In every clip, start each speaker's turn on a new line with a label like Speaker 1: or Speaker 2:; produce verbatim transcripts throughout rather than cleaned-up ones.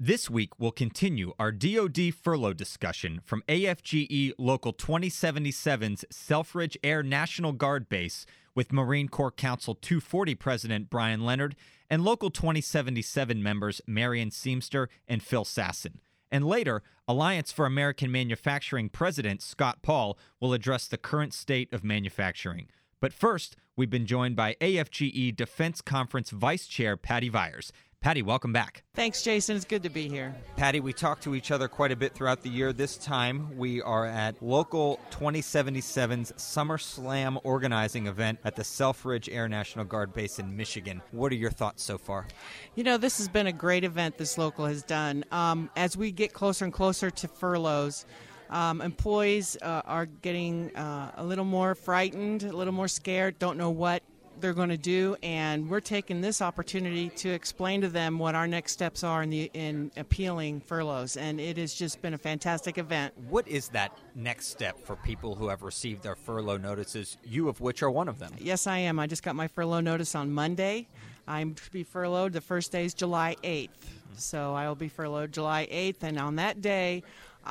Speaker 1: This week, we'll continue our D O D furlough discussion from A F G E Local twenty seventy-seven's Selfridge Air National Guard Base with Marine Corps Council two forty President Brian Leonard and Local twenty seventy-seven members Marion Seamster and Phil Sasson. And later, Alliance for American Manufacturing President Scott Paul will address the current state of manufacturing. But first, we've been joined by A F G E Defense Conference Vice Chair Patty Vyers. Patty, welcome back.
Speaker 2: Thanks, Jason. It's good to be here.
Speaker 1: Patty, we talked to each other quite a bit throughout the year. This time, we are at Local twenty seventy-seven's Summer Slam organizing event at the Selfridge Air National Guard Base in Michigan. What are your thoughts so far?
Speaker 2: You know, this has been a great event this local has done. Um, as we get closer and closer to furloughs, um, employees uh, are getting uh, a little more frightened, a little more scared, don't know what they're going to do, and we're taking this opportunity to explain to them what our next steps are in the in appealing furloughs, and it has just been a fantastic event.
Speaker 1: What is that next step for people who have received their furlough notices, you of which are one of them?
Speaker 2: Yes, I am. I just got my furlough notice on Monday. I'm to be furloughed. The first day is July eighth, so I will be furloughed July eighth, and on that day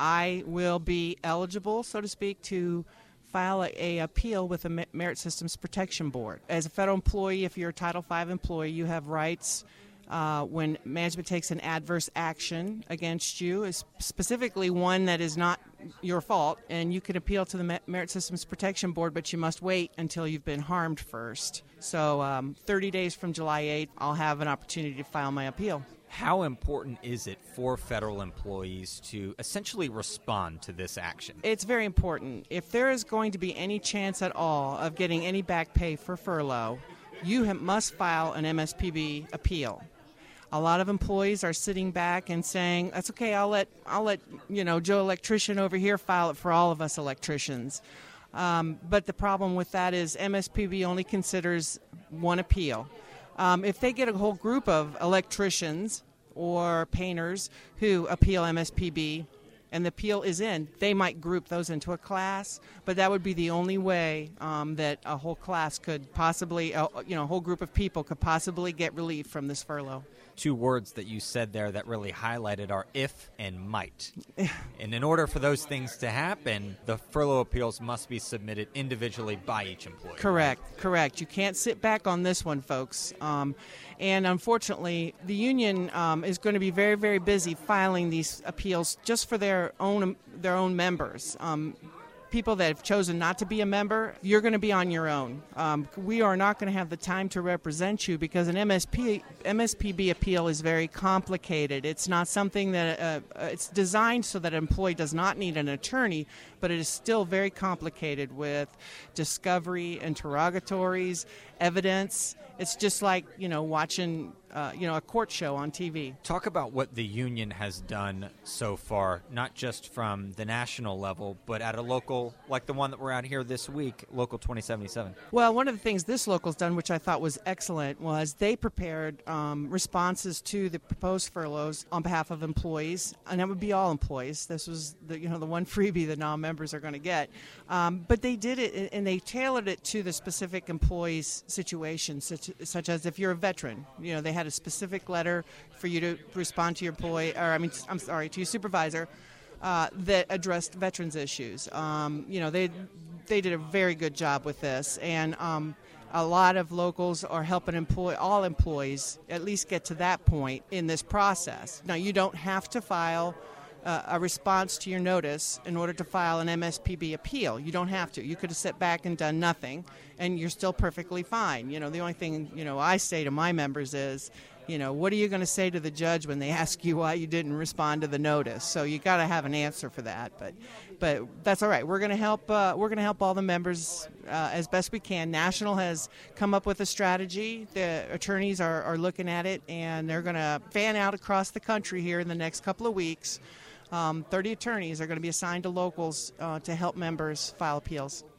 Speaker 2: I will be eligible, so to speak, to file a, a appeal with the Merit Systems Protection Board. As a federal employee, if you're a Title five employee, you have rights uh, when management takes an adverse action against you, is specifically one that is not your fault, and you can appeal to the Merit Systems Protection Board, but you must wait until you've been harmed first. So um, thirty days from July eighth, I'll have an opportunity to file my appeal.
Speaker 1: How important is it for federal employees to essentially respond to this action?
Speaker 2: It's very important. If there is going to be any chance at all of getting any back pay for furlough, you have, must file an M S P B appeal. A lot of employees are sitting back and saying, "That's okay. I'll let I'll let you know Joe Electrician over here file it for all of us electricians." Um, but the problem with that is M S P B only considers one appeal. Um, if they get a whole group of electricians or painters who appeal M S P B and the appeal is in, they might group those into a class, but that would be the only way um, that a whole class could possibly, uh, you know, a whole group of people could possibly get relief from this furlough.
Speaker 1: Two words that you said there that really highlighted are if and might. And in order for those things to happen, the furlough appeals must be submitted individually by each employee.
Speaker 2: Correct,
Speaker 1: right?
Speaker 2: correct. You can't sit back on this one, folks. Um, and unfortunately, the union um, is going to be very, very busy filing these appeals just for their own their own members. Um, people that have chosen not to be a member, you're going to be on your own. Um, we are not going to have the time to represent you because an M S P, M S P B appeal is very complicated. It's not something that, uh, it's designed so that an employee does not need an attorney, but it is still very complicated with discovery, interrogatories, evidence. It's just like, you know, watching, uh, you know, a court show on T V.
Speaker 1: Talk about what the union has done so far, not just from the national level, but at a local, like the one that we're at here this week, Local twenty seventy-seven.
Speaker 2: Well, one of the things this local's done, which I thought was excellent, was they prepared um, responses to the proposed furloughs on behalf of employees, and that would be all employees. This was the, you know, the one freebie that non-members are going to get. Um, but they did it, and they tailored it to the specific employee's situation, such, such as if you're a veteran, you know, they had a specific letter for you to respond to your employee, or I mean, I'm sorry, to your supervisor, uh, that addressed veterans issues. Um, you know, they they did a very good job with this, and um, a lot of locals are helping employ all employees at least get to that point in this process. Now, you don't have to file Uh, a response to your notice in order to file an M S P B appeal. You don't have to. You could have sat back and done nothing, and you're still perfectly fine. You know, the only thing, you know, I say to my members is, you know, what are you going to say to the judge when they ask you why you didn't respond to the notice? So you got to have an answer for that. But, but that's all right. We're going to help. Uh, we're going to help all the members uh, as best we can. National has come up with a strategy. The attorneys are, are looking at it, and they're going to fan out across the country here in the next couple of weeks. Um, thirty attorneys are going to be assigned to locals uh, to help members file appeals.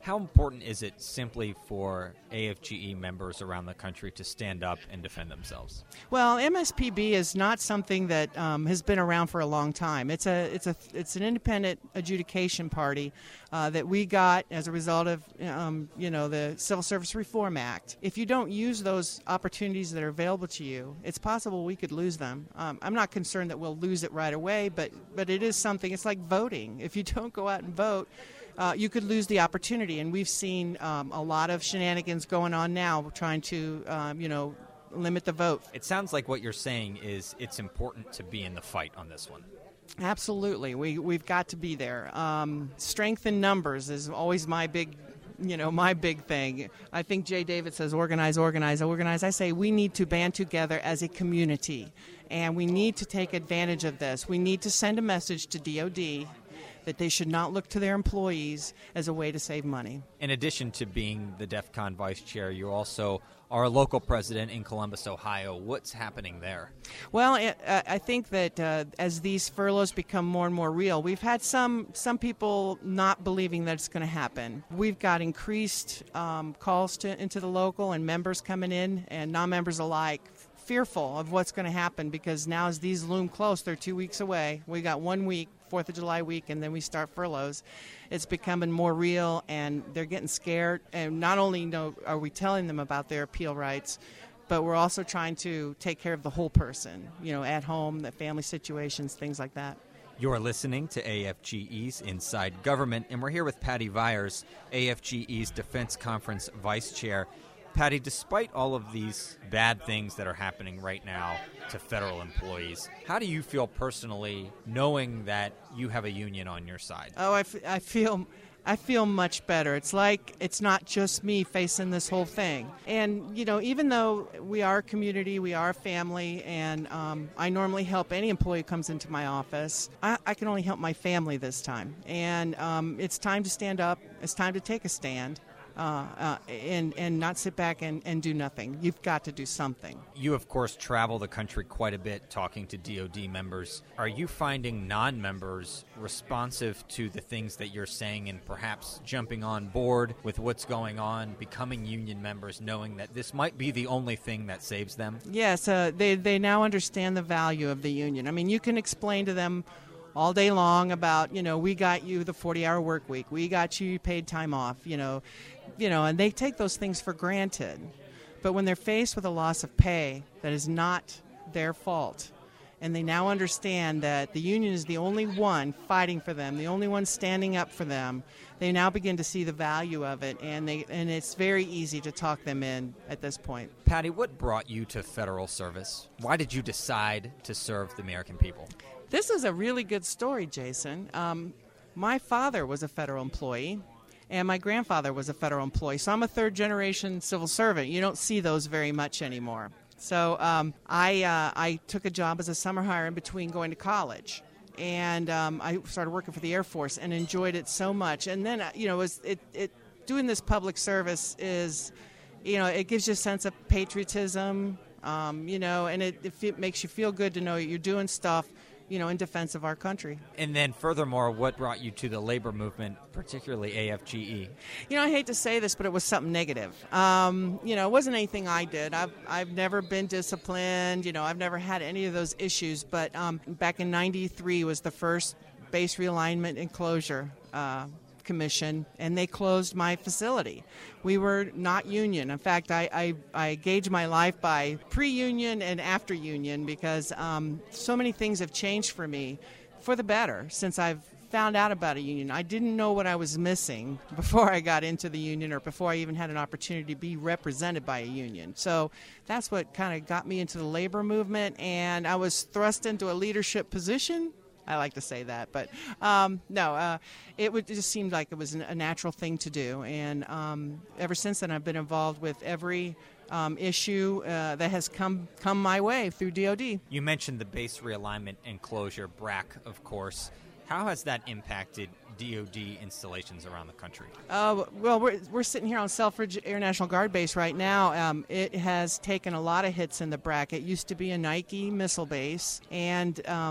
Speaker 1: How important is it simply for A F G E members around the country to stand up and defend themselves?
Speaker 2: Well, M S P B is not something that um, has been around for a long time. It's a it's a it's an independent adjudication party uh, that we got as a result of um, you know the Civil Service Reform Act. If you don't use those opportunities that are available to you, it's possible we could lose them. Um, I'm not concerned that we'll lose it right away, but but it is something. It's like voting. If you don't go out and vote, Uh, you could lose the opportunity, and we've seen um, a lot of shenanigans going on now trying to, um, you know, limit the vote.
Speaker 1: It sounds like what you're saying is it's important to be in the fight on this one.
Speaker 2: Absolutely. We, we've got to be there. Um, strength in numbers is always my big, you know, my big thing. I think Jay David says organize, organize, organize. I say we need to band together as a community, and we need to take advantage of this. We need to send a message to D O D that they should not look to their employees as a way to save money.
Speaker 1: In addition to being the DEF CON vice chair, you also are a local president in Columbus, Ohio. What's happening there?
Speaker 2: Well, I think that uh, as these furloughs become more and more real, we've had some some people not believing that it's going to happen. We've got increased um, calls to into the local and members coming in and non-members alike, fearful of what's going to happen because now as these loom close, they're two weeks away. We got one week, fourth of July week, and then we start furloughs. It's becoming more real, and they're getting scared. And not only you know, are we telling them about their appeal rights, but we're also trying to take care of the whole person, you know, at home, the family situations, things like that.
Speaker 1: You're listening to A F G E's Inside Government, and we're here with Patty Viers, A F G E's Defense Conference Vice Chair. Patty, despite all of these bad things that are happening right now to federal employees, how do you feel personally knowing that you have a union on your side?
Speaker 2: Oh, I, f- I feel I feel much better. It's like it's not just me facing this whole thing. And, you know, even though we are a community, we are a family, and um, I normally help any employee who comes into my office, I, I can only help my family this time. And um, it's time to stand up. It's time to take a stand. Uh, uh, and, and not sit back and, and do nothing. You've got to do something.
Speaker 1: You, of course, travel the country quite a bit talking to D O D members. Are you finding non-members responsive to the things that you're saying and perhaps jumping on board with what's going on, becoming union members, knowing that this might be the only thing that saves them?
Speaker 2: Yes, uh, they, they now understand the value of the union. I mean, you can explain to them all day long about, you know, we got you the forty-hour work week. We got you paid time off, you know, you know, and they take those things for granted. But when they're faced with a loss of pay that is not their fault, and they now understand that the union is the only one fighting for them, the only one standing up for them, they now begin to see the value of it, and they and it's very easy to talk them in at this point.
Speaker 1: Patty, what brought you to federal service? Why did you decide to serve the American people?
Speaker 2: This is a really good story, Jason. Um, my father was a federal employee, and my grandfather was a federal employee. So I'm a third-generation civil servant. You don't see those very much anymore. So um, I uh, I took a job as a summer hire in between going to college, and um, I started working for the Air Force and enjoyed it so much. And then, you know, it, was, it, it doing this public service is, you know, it gives you a sense of patriotism, um, you know, and it, it, it makes you feel good to know you're doing stuff, you know, in defense of our country.
Speaker 1: And then furthermore, what brought you to the labor movement, particularly A F G E?
Speaker 2: You know, I hate to say this, but it was something negative. Um, you know, it wasn't anything I did. I've, I've never been disciplined. You know, I've never had any of those issues. But um, back in ninety-three was the first base realignment and closure uh commission, and they closed my facility. We were not union. In fact, I, I, I gauge my life by pre-union and after union because um, so many things have changed for me for the better since I've found out about a union. I didn't know what I was missing before I got into the union or before I even had an opportunity to be represented by a union. So that's what kind of got me into the labor movement, and I was thrust into a leadership position. I like to say that, but um, no, uh, it, would, it just seemed like it was a natural thing to do. And um, ever since then, I've been involved with every um, issue uh, that has come come my way through D O D.
Speaker 1: You mentioned the base realignment and closure, B R A C, of course. How has that impacted D O D installations around the country?
Speaker 2: Uh, well, we're, we're sitting here on Selfridge Air National Guard Base right now. Um, it has taken a lot of hits in the B R A C. It used to be a Nike missile base, and um,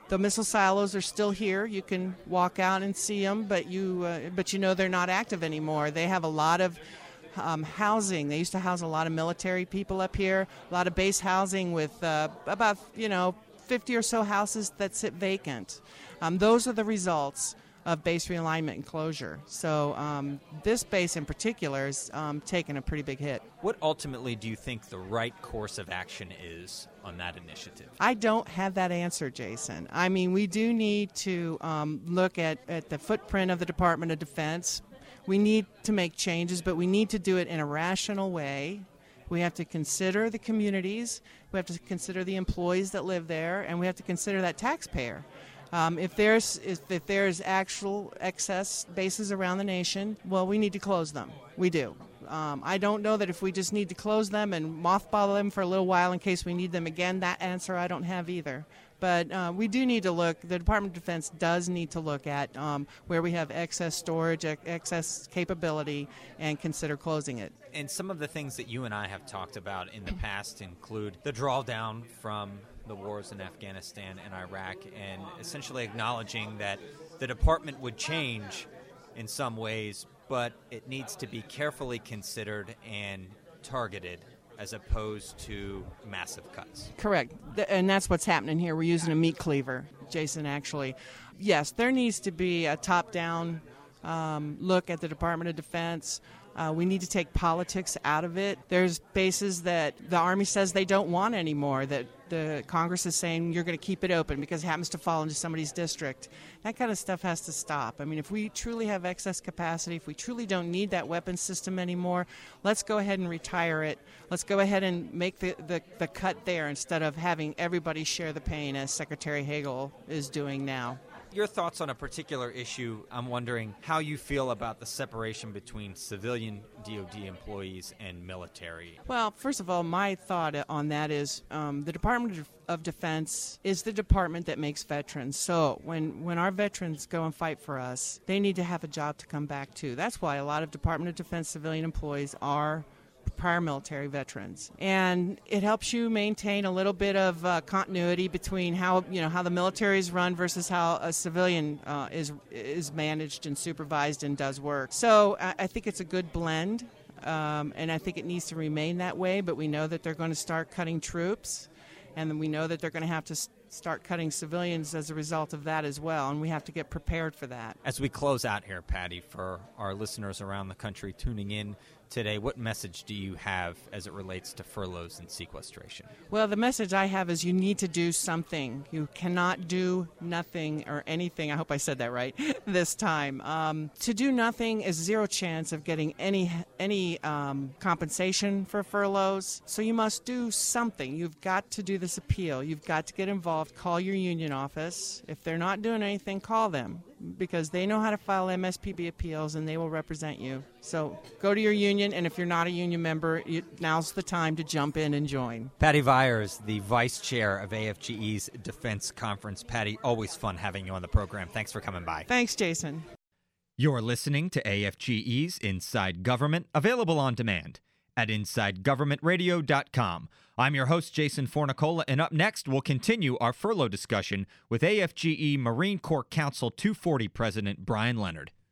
Speaker 2: The missile silos are still here. You can walk out and see them, but you uh, but you know they're not active anymore. They have a lot of um, housing. They used to house a lot of military people up here, a lot of base housing with uh, about, you know, fifty or so houses that sit vacant. Um, those are the results of base realignment and closure. So um, this base in particular is um, taken a pretty big hit.
Speaker 1: What ultimately do you think the right course of action is on that initiative?
Speaker 2: I don't have that answer, Jason. I mean, we do need to um, look at, at the footprint of the Department of Defense. We need to make changes, but we need to do it in a rational way. We have to consider the communities, we have to consider the employees that live there, and we have to consider that taxpayer. Um, if there's if, if there's actual excess bases around the nation, well, we need to close them. We do. Um, I don't know that if we just need to close them and mothball them for a little while in case we need them again, that answer I don't have either. But uh, we do need to look, the Department of Defense does need to look at um, where we have excess storage, ex- excess capability, and consider closing it.
Speaker 1: And some of the things that you and I have talked about in the past include the drawdown from the wars in Afghanistan and Iraq, and essentially acknowledging that the department would change in some ways, but it needs to be carefully considered and targeted as opposed to massive cuts.
Speaker 2: Correct. Th- and that's what's happening here. We're using a meat cleaver, Jason, actually. Yes, there needs to be a top-down um, look at the Department of Defense. Uh, we need to take politics out of it. There's bases that the Army says they don't want anymore, that the Congress is saying you're going to keep it open because it happens to fall into somebody's district. That kind of stuff has to stop. I mean, if we truly have excess capacity, if we truly don't need that weapons system anymore, let's go ahead and retire it. Let's go ahead and make the, the, the cut there instead of having everybody share the pain as Secretary Hagel is doing now.
Speaker 1: Your thoughts on a particular issue, I'm wondering how you feel about the separation between civilian D O D employees and military.
Speaker 2: Well, first of all, my thought on that is um, the Department of Defense is the department that makes veterans. So when, when our veterans go and fight for us, they need to have a job to come back to. That's why a lot of Department of Defense civilian employees are prior military veterans, and it helps you maintain a little bit of uh, continuity between how you know how the military is run versus how a civilian uh, is is managed and supervised and does work. So I, I think it's a good blend, um, and I think it needs to remain that way. But we know that they're going to start cutting troops, and then we know that they're going to have to s- start cutting civilians as a result of that as well, and we have to get prepared for that.
Speaker 1: As we close out here, Patty, for our listeners around the country tuning in today, what message do you have as it relates to furloughs and sequestration?
Speaker 2: Well, the message I have is you need to do something. You cannot do nothing or anything. I hope I said that right this time. Um, to do nothing is zero chance of getting any any um, compensation for furloughs. So you must do something. You've got to do this appeal. You've got to get involved. Call your union office. If they're not doing anything, call them, because they know how to file M S P B appeals and they will represent you. So go to your union, and if you're not a union member, you, now's the time to jump in and join.
Speaker 1: Patty Vyers, the vice chair of A F G E's Defense Conference. Patty, always fun having you on the program. Thanks for coming by.
Speaker 2: Thanks, Jason.
Speaker 1: You're listening to A F G E's Inside Government, available on demand at inside government radio dot com. I'm your host, Jason Fornicola, and up next, we'll continue our furlough discussion with A F G E Marine Corps Council two forty President Brian Leonard.